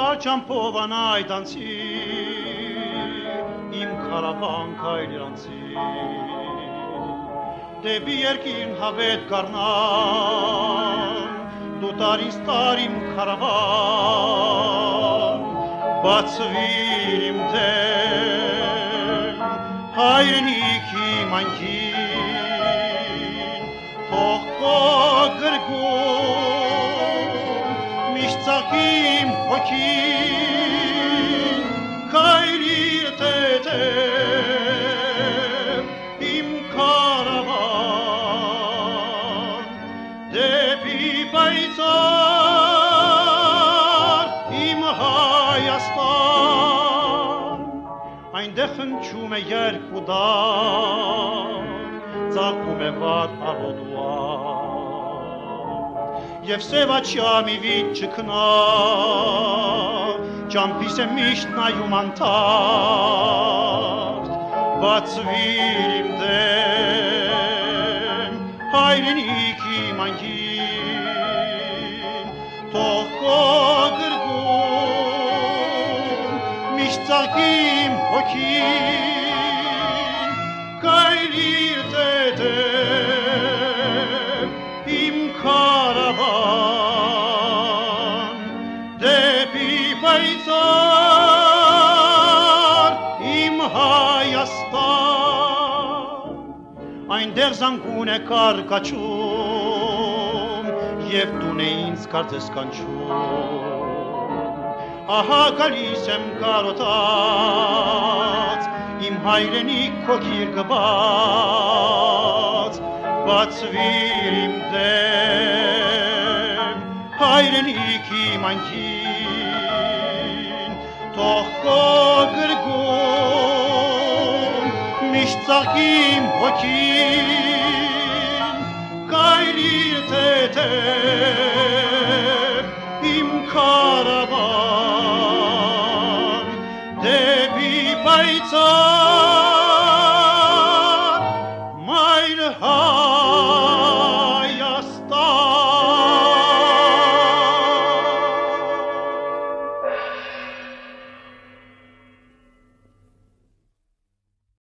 ճամփով անայտանցի իմ քարավան քայլրանցի դեպի երկին հավետ կառնան դու տարին ստար իմ քարավան բացվիր իմ դեմ հայրենիքի մանկին թող քո գրկում միշտ ծաղկիմ հոգին քայլիր տետե իմ քարավան դեպի պայծառ իմ Հայաստան այնտեղ հնչում է երկու դար ծաղկում է վատ աղոդուար և սևաչյամի վիճ չքնա ճամփիս է միշտ նայում անթարթ բացվիր իմ դեմ հայրենիքի մանկին թող քո գրկում միշտ ծաղկիմ հոգին քայլիր տետե իմ քարավան դեպի պայծառ իմ Հայաստան այնտեղ զանգուն է կարկաչում և տուն է ինձ կարծես կանչում ահա գալիս եմ կարոտած իմ հայրենիք քո գիրկված բացվիր իմ դեմ հայրենիքի մանկին թող քո գրկում միշտ ծաղկիմ հոգին քայլիր տետե իմ քարավան դեպի պայծառ մայր Հայաստան